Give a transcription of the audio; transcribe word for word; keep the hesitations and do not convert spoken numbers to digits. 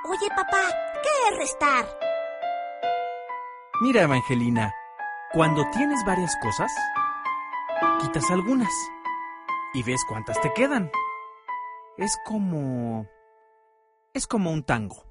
Oye, papá, ¿qué es restar? Mira, Evangelina, cuando tienes varias cosas, quitas algunas y ves cuántas te quedan. Es como... es como un tango.